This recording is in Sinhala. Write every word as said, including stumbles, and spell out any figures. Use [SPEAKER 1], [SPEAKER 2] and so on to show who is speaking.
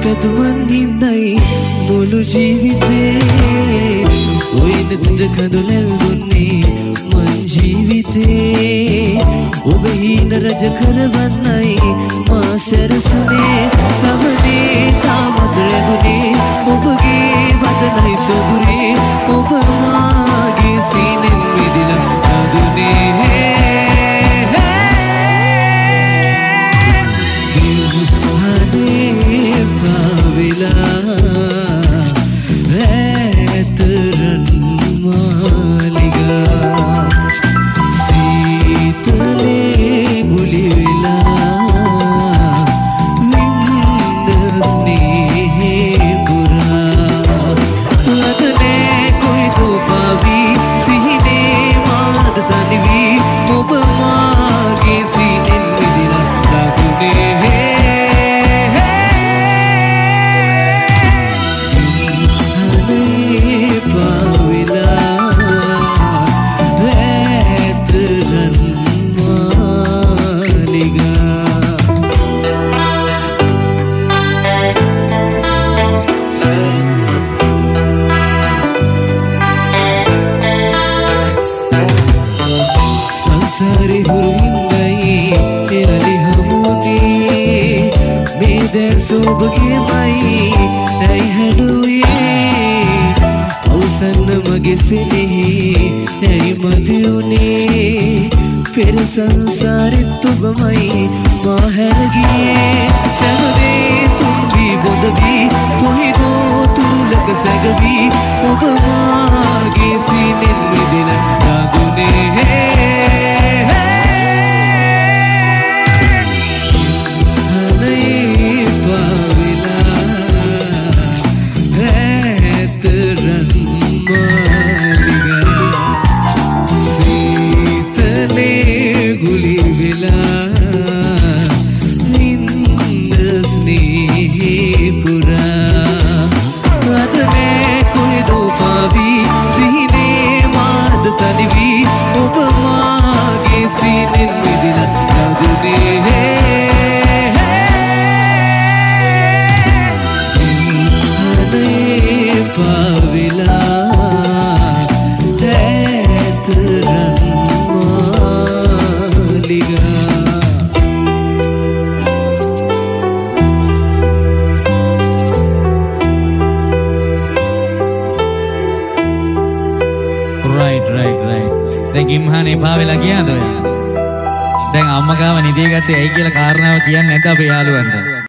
[SPEAKER 1] පැතුමන් හින්දයි මුළු ජීවිතේ ඔය නෙතුට කඳුලැල් දුන්නේ මං ජීවිතේ ඔබ හීන රජ කරවන්නයි මා සැරසුනේ සමනේ තාමත් රැඳුනේ ඔබගේ වදනයි සොදුරේ ඔබ මාගේ සීනෙන් මිදිලා නදුනේ संसारित तुबमई माहरगी सगवे सुनबी बोदबी कोई दो तुलक सगवी उबमागे सीनेन मिदिल नागुने हने पाविला ऐतरन
[SPEAKER 2] ගිම්හානේ එපා වෙලා ගියාද ඔයා? දැන් අම්මා ගාව නිදිය ගත්තේ ඇයි කියලා කාරණාව කියන්නේ නැත අපේ යාළුවන්ට.